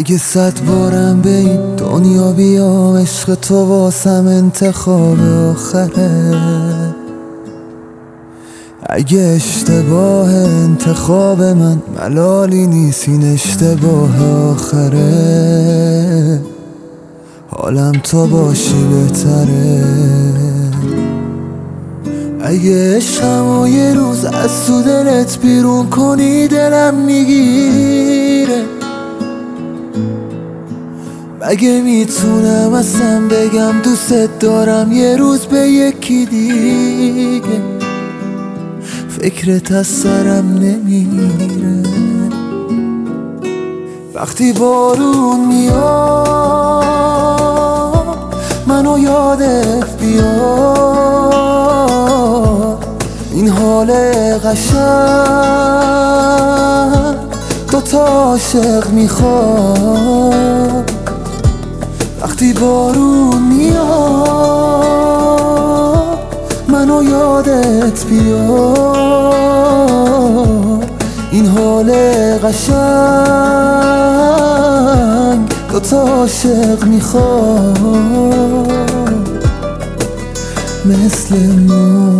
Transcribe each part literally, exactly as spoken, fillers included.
اگه صد بارم به این دنیا بیام، عشق تو واسم انتخاب آخره. اگه اشتباه انتخاب من ملالی نیست، این اشتباه آخره. حالم تو باشی بهتره. اگه عشقمو یه روز از تو دلت بیرون کنی دلم میگیره. مگه میتونم اصلا بگم دوست دارم یه روز به یکی دیگه؟ فکرت از سرم نمیره. وقتی بارون میاد منو یادت بیاد، این حال قشنگ دوتا عاشق میخواد. وقتی بارون میاد منو یادت بیاد، این حال قشنگ دوتا عاشق میخواد مثل ما.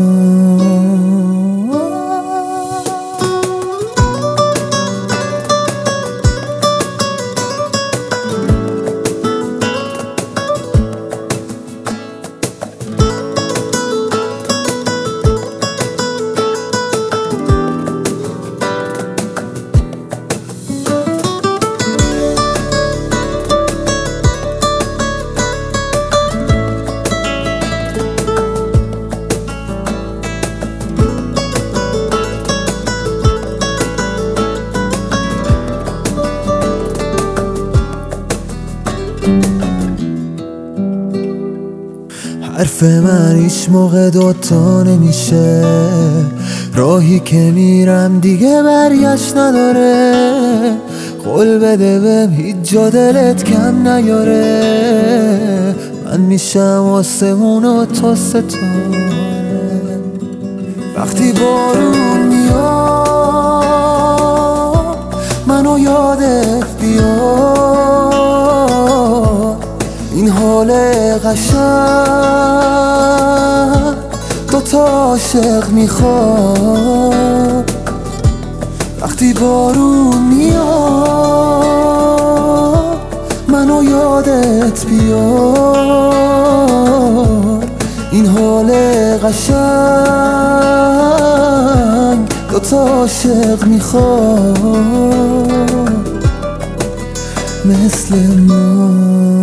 حرف من هیچ موقع دوتا نمیشه، راهی که میرم دیگه برگشت نداره. قول بده بهم هیچ جا دلت کم نیاره، من میشم آسمون و تو ستاره. وقتی بارون میاد منو یادت بیاد، این حال قشنگ دوتا عاشق میخواد. وقتی بارون میاد منو یادت بیاد، این حال قشنگ دوتا عاشق میخواد مثل ما.